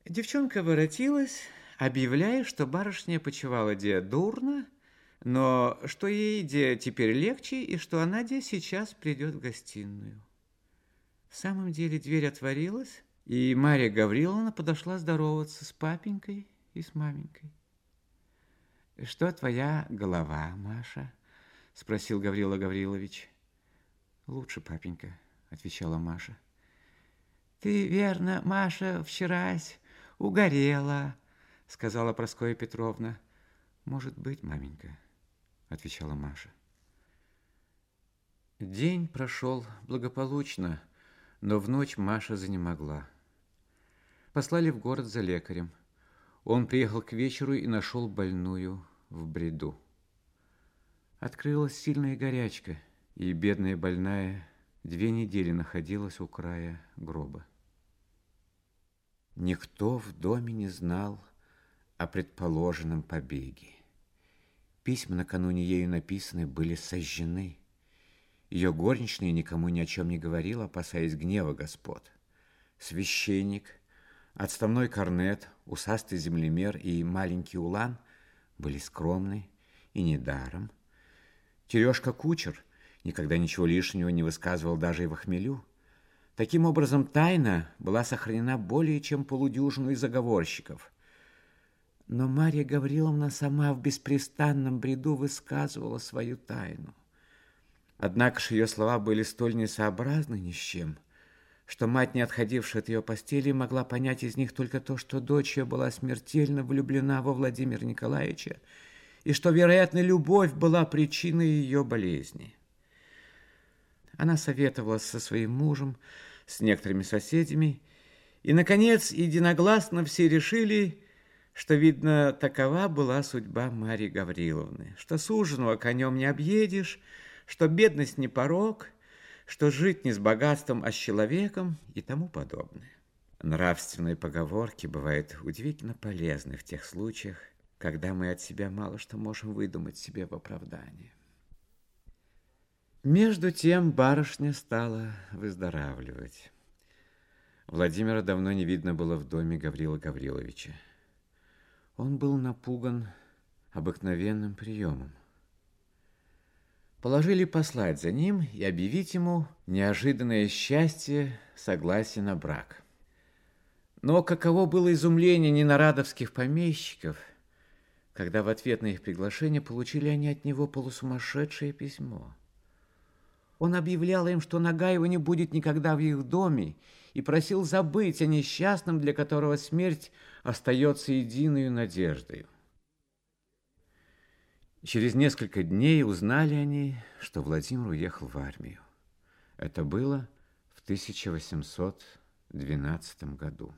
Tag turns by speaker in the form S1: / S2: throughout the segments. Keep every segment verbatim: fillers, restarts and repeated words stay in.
S1: Девчонка воротилась, объявляя, что барышня почивала де дурно, но что ей де теперь легче и что она де сейчас придет в гостиную. В самом деле дверь отворилась, и Марья Гавриловна подошла здороваться с папенькой и с маменькой. «Что твоя голова, Маша?» – спросил Гаврила Гаврилович. «Лучше, папенька», – отвечала Маша. «Ты, верно, Маша, вчерась угорела», – сказала Прасковья Петровна. «Может быть, маменька», – отвечала Маша. День прошел благополучно, но в ночь Маша занемогла. Послали в город за лекарем. Он приехал к вечеру и нашел больную в бреду. Открылась сильная горячка, и бедная больная две недели находилась у края гроба. Никто в доме не знал о предположенном побеге. Письма, накануне ею написанные, были сожжены. Ее горничная никому ни о чем не говорила, опасаясь гнева господ. Священник, отставной корнет, усастый землемер и маленький улан были скромны и недаром. Терешка-кучер никогда ничего лишнего не высказывал даже и во хмелю. Таким образом, тайна была сохранена более чем полудюжину заговорщиков. Но Марья Гавриловна сама в беспрестанном бреду высказывала свою тайну. Однако же ее слова были столь несообразны ни с чем, что мать, не отходившая от ее постели, могла понять из них только то, что дочь ее была смертельно влюблена во Владимира Николаевича, и что, вероятно, любовь была причиной ее болезни. Она советовалась со своим мужем, с некоторыми соседями, и, наконец, единогласно все решили, что, видно, такова была судьба Марьи Гавриловны, что суженого конем не объедешь, что бедность не порок, что жить не с богатством, а с человеком и тому подобное. Нравственные поговорки бывают удивительно полезны в тех случаях, когда мы от себя мало что можем выдумать себе в оправдание. Между тем барышня стала выздоравливать. Владимира давно не видно было в доме Гаврила Гавриловича. Он был напуган обыкновенным приемом. Положили послать за ним и объявить ему неожиданное счастье, согласие на брак. Но каково было изумление ненарадовских помещиков, когда в ответ на их приглашение получили они от него полусумасшедшее письмо. Он объявлял им, что нога его не будет никогда в их доме, и просил забыть о несчастном, для которого смерть остается единой надеждой. Через несколько дней узнали они, что Владимир уехал в армию. Это было в тысяча восемьсот двенадцатом году.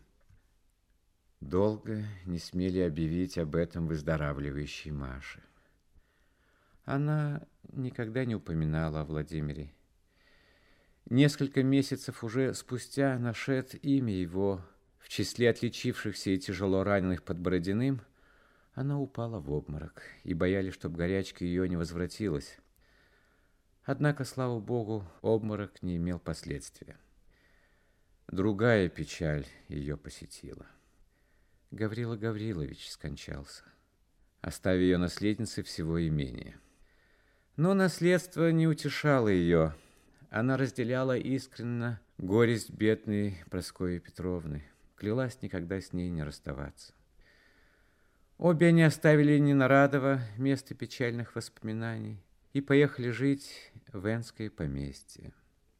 S1: Долго не смели объявить об этом выздоравливающей Маше. Она никогда не упоминала о Владимире. Несколько месяцев уже спустя нашед имя его в числе отличившихся и тяжело раненых под Бородиным, она упала в обморок, и боялись, чтоб горячка ее не возвратилась. Однако, слава Богу, обморок не имел последствия. Другая печаль ее посетила. Гаврила Гаврилович скончался, оставив ее наследницей всего имения. Но наследство не утешало ее. Она разделяла искренно горесть бедной Прасковьи Петровны, клялась никогда с ней не расставаться. Обе они оставили Ненарадово, место печальных воспоминаний, и поехали жить в Энское поместье.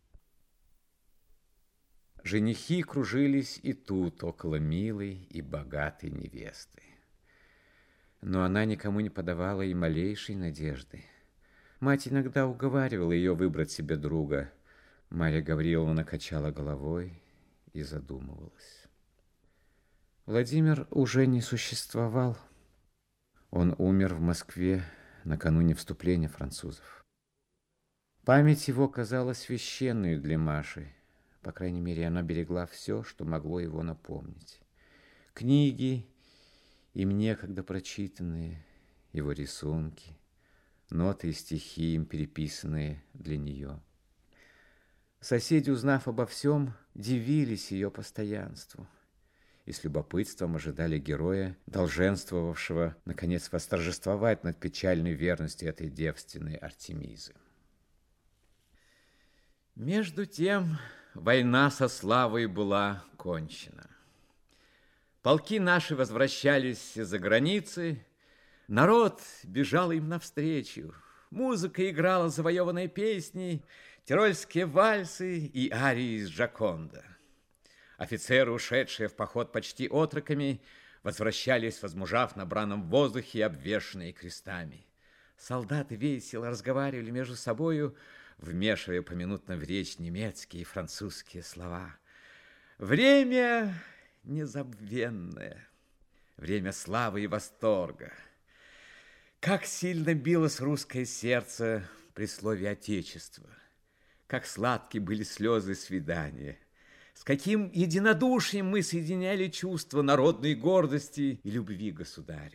S1: Женихи кружились и тут, около милой и богатой невесты. Но она никому не подавала и малейшей надежды. Мать иногда уговаривала ее выбрать себе друга. Марья Гавриловна качала головой и задумывалась. Владимир уже не существовал. Он умер в Москве накануне вступления французов. Память его казалась священной для Маши. По крайней мере, она берегла все, что могло его напомнить. Книги, им некогда прочитанные, его рисунки, ноты и стихи, им переписанные для нее. Соседи, узнав обо всем, дивились ее постоянству. и с любопытством ожидали героя, долженствовавшего, наконец, восторжествовать над печальной верностью этой девственной Артемизы. Между тем война со славой была кончена. Полки наши возвращались из-за границы, народ бежал им навстречу, музыка играла завоеванные песни, тирольские вальсы и арии из Джоконда. Офицеры, ушедшие в поход почти отроками, возвращались, возмужав на бранном воздухе и обвешанные крестами. Солдаты весело разговаривали между собою, вмешивая поминутно в речь немецкие и французские слова. Время незабвенное, время славы и восторга. Как сильно билось русское сердце при слове «Отечество», как сладки были слезы свидания, с каким единодушием мы соединяли чувства народной гордости и любви к государю.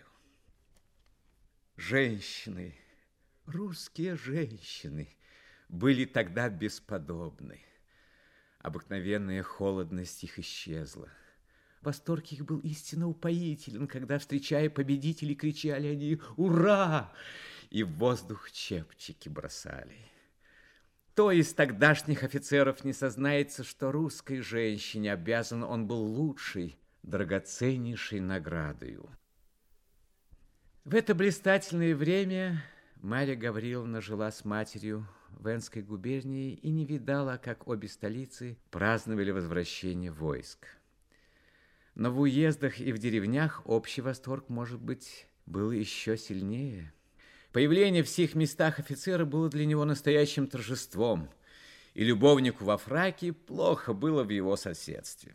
S1: Женщины, русские женщины, были тогда бесподобны. Обыкновенная холодность их исчезла. Восторг их был истинно упоителен, когда, встречая победителей, кричали они «Ура!» и в воздух чепчики бросали. Кто из тогдашних офицеров не сознается, что русской женщине обязан он был лучшей, драгоценнейшей наградою? В это блистательное время Марья Гавриловна жила с матерью в Энской губернии и не видала, как обе столицы праздновали возвращение войск. Но в уездах и в деревнях общий восторг, может быть, был еще сильнее. Появление в сих местах офицера было для него настоящим торжеством, и любовнику во фраке плохо было в его соседстве.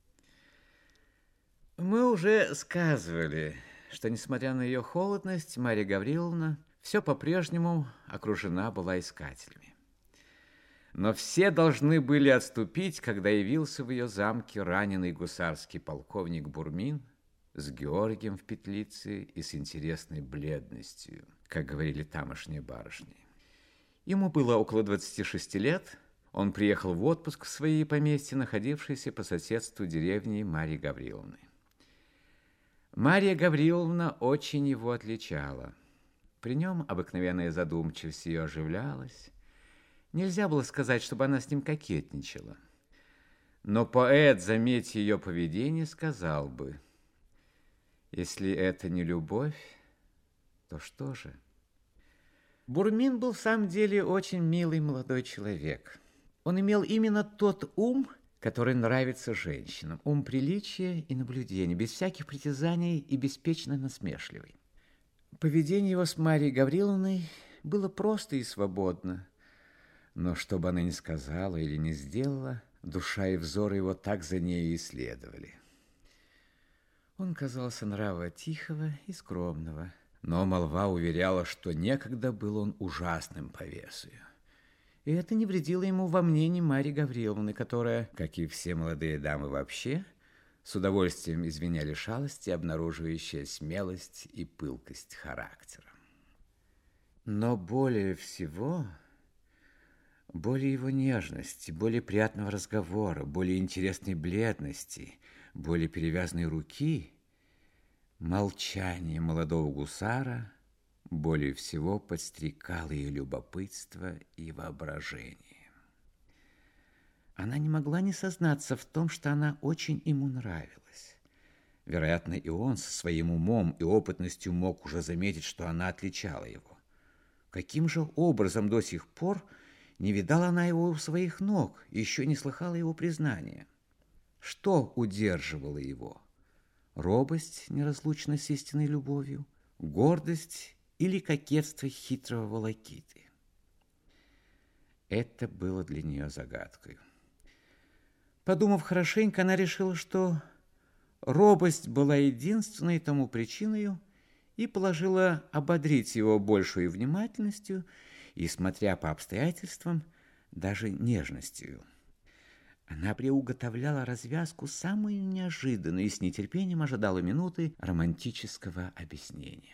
S1: Мы уже сказывали, что, несмотря на ее холодность, Марья Гавриловна все по-прежнему окружена была искателями. Но все должны были отступить, когда явился в ее замке раненый гусарский полковник Бурмин с Георгием в петлице и с интересной бледностью, как говорили тамошние барышни. Ему было около двадцати шести лет. Он приехал в отпуск в свои поместья, находившиеся по соседству деревни Марьи Гавриловны. Марья Гавриловна очень его отличала. При нем обыкновенная задумчивость ее оживлялась. Нельзя было сказать, чтобы она с ним кокетничала. Но поэт, заметив ее поведение, сказал бы: если это не любовь, то что же? Бурмин был в самом деле очень милый молодой человек. Он имел именно тот ум, который нравится женщинам. Ум приличия и наблюдения, без всяких притязаний и беспечно насмешливый. Поведение его с Марьей Гавриловной было просто и свободно. Но что бы она ни сказала или не сделала, душа и взоры его так за нею и следовали. Он казался нрава тихого и скромного, но молва уверяла, что некогда был он ужасным повесою. И это не вредило ему во мнении Марьи Гавриловны, которая, как и все молодые дамы вообще, с удовольствием извиняли шалости, обнаруживающие смелость и пылкость характера. Но более всего, более его нежности, более приятного разговора, более интересной бледности, более перевязанной руки, молчание молодого гусара более всего подстрекало ее любопытство и воображение. Она не могла не сознаться в том, что она очень ему нравилась. Вероятно, и он со своим умом и опытностью мог уже заметить, что она отличала его. Каким же образом до сих пор не видала она его у своих ног и еще не слыхала его признания? Что удерживало его? Робость, неразлучная с истинной любовью, гордость или кокетство хитрого волокиты? Это было для нее загадкой. Подумав хорошенько, она решила, что робость была единственной тому причиной, и положила ободрить его большей внимательностью и, смотря по обстоятельствам, даже нежностью. Она приуготовляла развязку самую неожиданную и с нетерпением ожидала минуты романтического объяснения.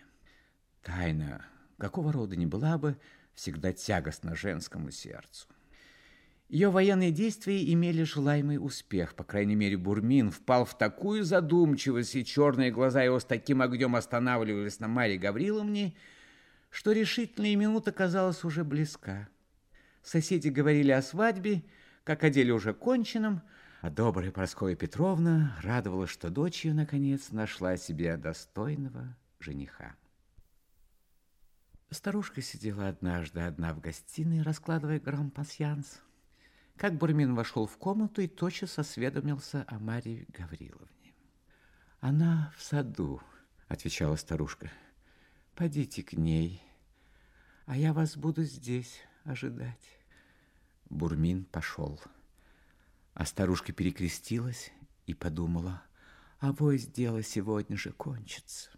S1: Тайна, какого рода ни была бы, всегда тягостна женскому сердцу. Ее военные действия имели желаемый успех. По крайней мере, Бурмин впал в такую задумчивость, и черные глаза его с таким огнем останавливались на Марье Гавриловне, что решительная минута казалась уже близка. Соседи говорили о свадьбе, как о деле уже конченном, а добрая Прасковья Петровна радовалась, что дочь ее, наконец, нашла себе достойного жениха. Старушка сидела однажды одна в гостиной, раскладывая гран-пасьянс, как Бурмин вошел в комнату и тотчас осведомился о Марье Гавриловне. «Она в саду», — отвечала старушка. «Подите к ней, а я вас буду здесь ожидать». Бурмин пошел, а старушка перекрестилась и подумала: авось дело сегодня же кончится.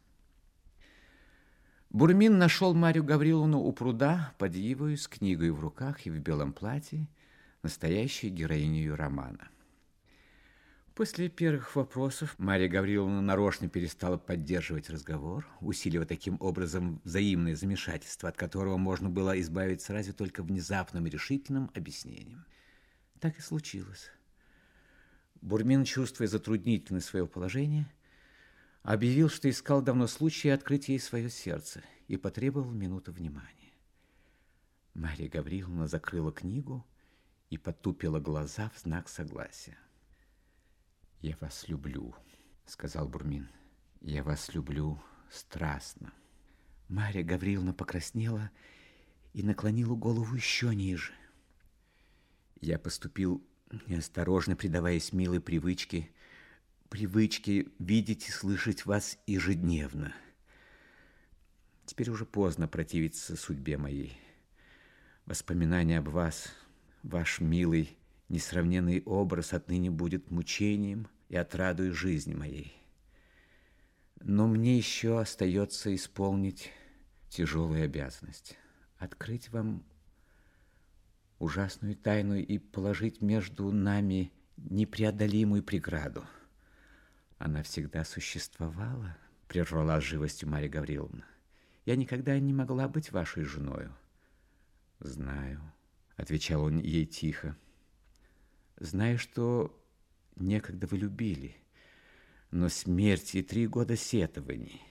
S1: Бурмин нашел Марью Гавриловну у пруда под ивою с книгой в руках и в белом платье, настоящей героиней романа. После первых вопросов Марья Гавриловна нарочно перестала поддерживать разговор, усиливая таким образом взаимное замешательство, от которого можно было избавиться разве только внезапным и решительным объяснением. Так и случилось. Бурмин, чувствуя затруднительность своего положения, объявил, что искал давно случая открыть ей свое сердце и потребовал минуту внимания. Марья Гавриловна закрыла книгу и потупила глаза в знак согласия. «Я вас люблю», — сказал Бурмин. «Я вас люблю страстно». Марья Гавриловна покраснела и наклонила голову еще ниже. Я поступил неосторожно, предаваясь милой привычке, привычке видеть и слышать вас ежедневно. Теперь уже поздно противиться судьбе моей. Воспоминание об вас, ваш милый, несравненный образ отныне будет мучением и отрадой жизни моей. Но мне еще остается исполнить тяжелую обязанность, открыть вам ужасную тайну и положить между нами непреодолимую преграду. Она всегда существовала, прервала с живостью Марья Гавриловна. Я никогда не могла быть вашей женою. Знаю, отвечал он ей тихо. Знаю, что некогда вы любили, но смерть и три года сетований.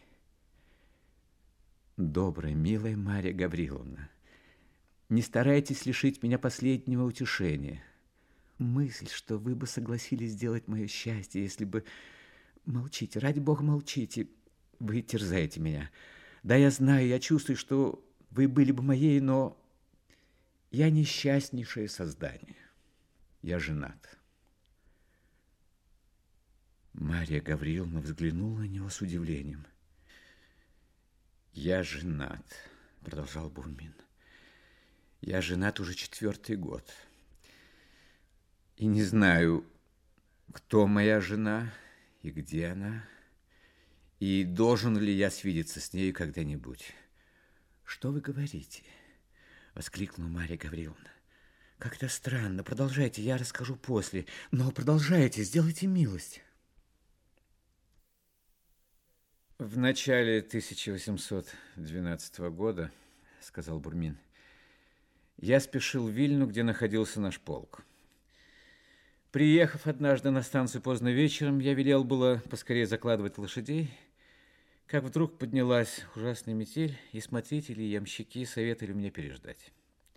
S1: Добрая, милая Марья Гавриловна, не старайтесь лишить меня последнего утешения. Мысль, что вы бы согласились сделать мое счастье, если бы... Молчите, ради Бога, молчите. Вы терзаете меня. Да, я знаю, я чувствую, что вы были бы моей, но я несчастнейшее создание. Я женат. Марья Гавриловна взглянула на него с удивлением. «Я женат», — продолжал Бурмин. «Я женат уже четвертый год. И не знаю, кто моя жена и где она, и должен ли я свидеться с нею когда-нибудь». «Что вы говорите?» — воскликнула Марья Гавриловна. «Как-то странно. Продолжайте, я расскажу после. Но продолжайте, сделайте милость».
S2: В начале тысяча восемьсот двенадцатого года, сказал Бурмин, я спешил в Вильну, где находился наш полк. Приехав однажды на станцию поздно вечером, я велел было поскорее закладывать лошадей, как вдруг поднялась ужасная метель, и смотрители и ямщики советовали мне переждать.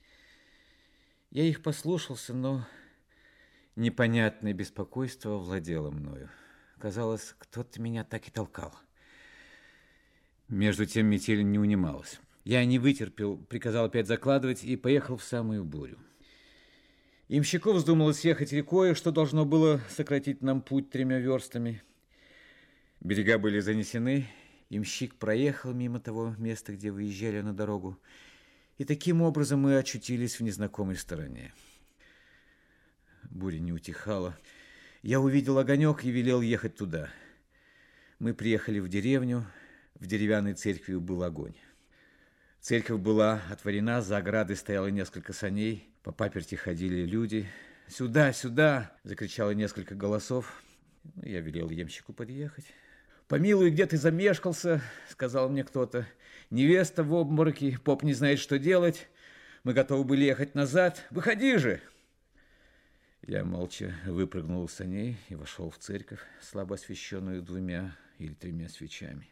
S2: Я их послушался, но непонятное беспокойство овладело мною. Казалось, кто-то меня так и толкал. Между тем метель не унималась. Я не вытерпел, приказал опять закладывать и поехал в самую бурю. Ямщику вздумалось ехать рекой, что должно было сократить нам путь тремя верстами. Берега были занесены, ямщик проехал мимо того места, где выезжали на дорогу, и таким образом мы очутились в незнакомой стороне. Буря не утихала. Я увидел огонек и велел ехать туда. Мы приехали в деревню. В деревянной церкви был огонь. Церковь была отворена, за оградой стояло несколько саней, по паперти ходили люди. «Сюда, сюда!» – закричало несколько голосов. Я велел ямщику подъехать. «Помилуй, где ты замешкался?» – сказал мне кто-то. «Невеста в обмороке, поп не знает, что делать. Мы готовы были ехать назад. Выходи же!» Я молча выпрыгнул из саней и вошел в церковь, слабо освещенную двумя или тремя свечами.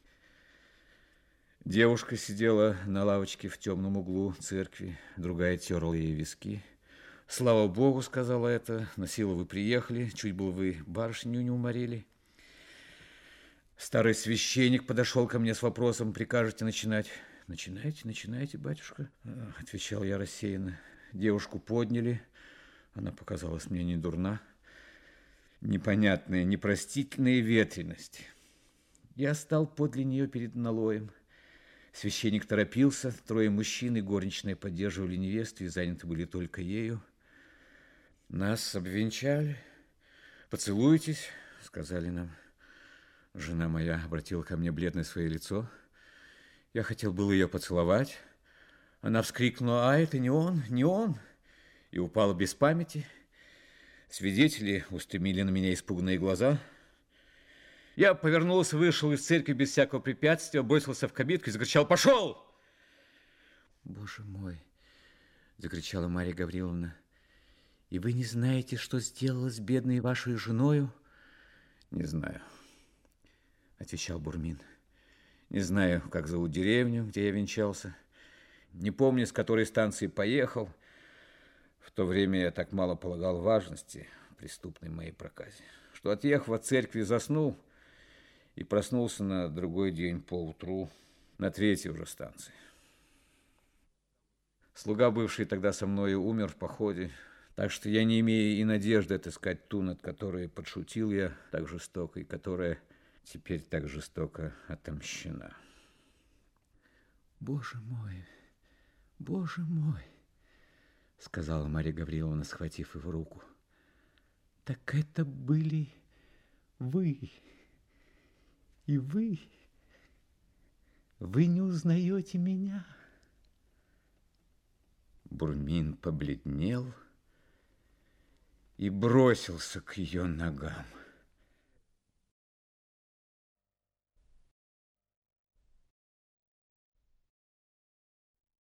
S2: Девушка сидела на лавочке в темном углу церкви, другая терла ей виски. «Слава Богу, — сказала это, — на силу вы приехали, чуть было вы барышню не уморили». Старый священник подошел ко мне с вопросом: «Прикажете начинать?» «Начинайте, начинайте, батюшка», — отвечал я рассеянно. Девушку подняли. Она показалась мне не дурна. Непонятная, непростительная ветреность. Я стал подле нее перед налоем. Священник торопился. Трое мужчин и горничная поддерживали невесту и заняты были только ею. Нас обвенчали. «Поцелуйтесь», — сказали нам. Жена моя обратила ко мне бледное свое лицо. Я хотел было ее поцеловать. Она вскрикнула: «А это не он, не он!» и упала без памяти. Свидетели устремили на меня испуганные глаза. Я повернулся, вышел из церкви без всякого препятствия, бросился в кабинку и закричал: «Пошел!» «Боже мой!» — закричала Марья Гавриловна. «И вы не знаете, что сделала с бедной вашей женою?» «Не знаю», — отвечал Бурмин. «Не знаю, как зовут деревню, где я венчался. Не помню, с которой станции поехал. В то время я так мало полагал важности преступной моей проказе, что, отъехав от церкви, заснул и проснулся на другой день поутру на третьей уже станции. Слуга, бывший тогда со мною, умер в походе, так что я не имею и надежды отыскать ту, над которой подшутил я так жестоко, и которая теперь так жестоко отомщена». «Боже мой, Боже мой!» — сказала Марья Гавриловна, схватив его руку. «Так это были вы, и вы, вы не узнаете меня?» Бурмин побледнел и бросился к ее ногам.